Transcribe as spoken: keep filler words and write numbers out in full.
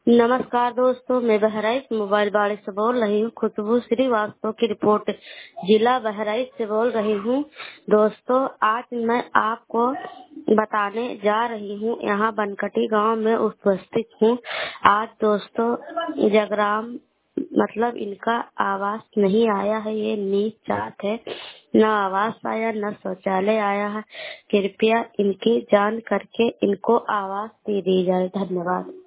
नमस्कार दोस्तों, मैं बहराइच मोबाइल बाड़ी से बोल रही हूँ। खुशबू श्रीवास्तव की रिपोर्ट जिला बहराइच से बोल रही हूँ। दोस्तों, आज मैं आपको बताने जा रही हूँ, यहाँ बनकटी गांव में उपस्थित हूँ। आज दोस्तों जगराम मतलब इनका आवास नहीं आया है, ये नीच जात है। न आवास आया न शौचालय आया है। कृपया इनकी जांच करके इनको आवास दे दी जाए। धन्यवाद।